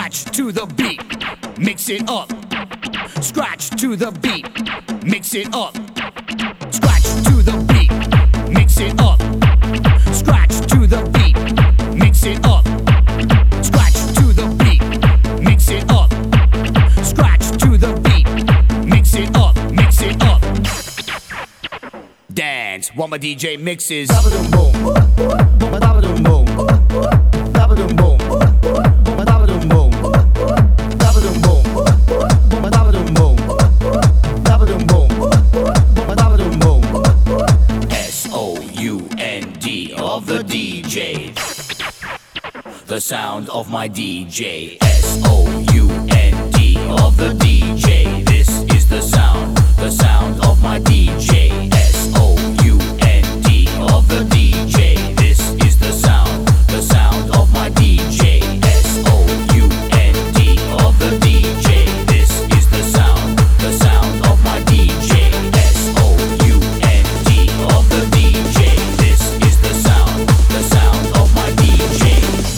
Scratch to the beat, mix it up. Scratch to the beat, mix it up. Scratch to the beat, mix it up. Scratch to the beat, mix it up. Scratch to the beat, mix it up. Scratch to the beat, mix it up, mix it up. Dance while my DJ mixes. Dabba-dum boom, dabba-dum boom, dabba-dum boom, dabba-dum boom, dabba-dum boom, dabba-dum boom, dabba-dum boom, dabba-dum boom. S-O-U-N-D of the DJ. The sound of my DJ. S-O-U-N-D of the DJ. This is the sound of my DJ. S-O-U-N-D of the DJ. This is the sound of my DJ. S-O-U-N-D of the DJ. This is the sound of my DJ. S-O-U-N-D of the DJ. This is the sound of my DJ.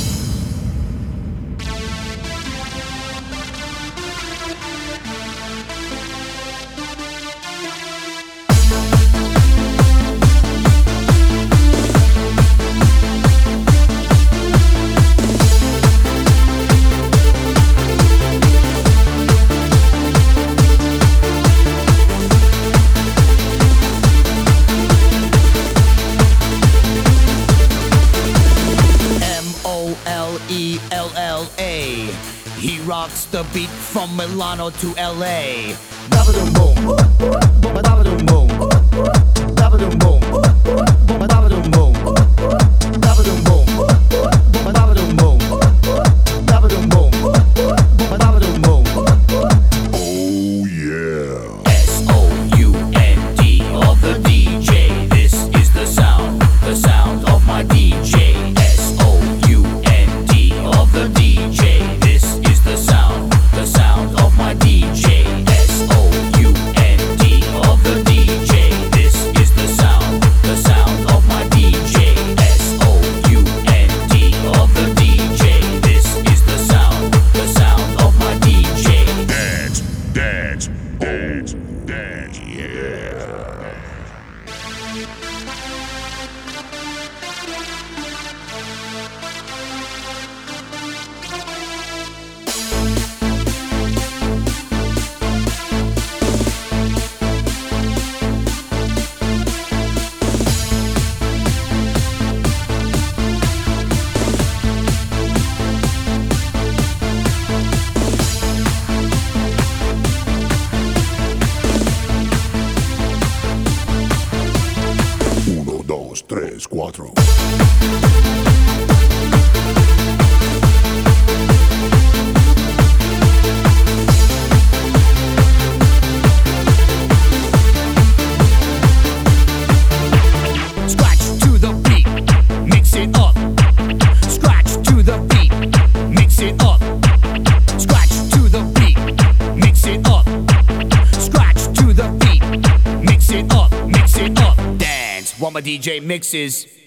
M-O-L-E-L-L-A. He rocks the beat from Milano to L.A. Dabba-dum boom, dabba-dum boom, dabba-dum boom, dabba-dum boom, dabba-dum boom, dabba-dum boom, dabba-dum boom, dabba-dum boom. Oh yeah. S-O-U-N-D of the DJ. This is the sound of my DJ. S-O-U-N-D of the DJ. This is the sound of my DJ. S-O-U-N-D of the DJ. This is the sound of my DJ. S-O-U-N-D of the DJ. This is the sound of my DJ. Dance, dance, dance, dance, yeah. Uno, dos, tres, cuatro. Scratch to the beat, mix it up. Scratch to the beat, mix it up. Scratch to the beat, mix it up. Scratch to the beat, mix it up, mix it up. Dance while my DJ mixes.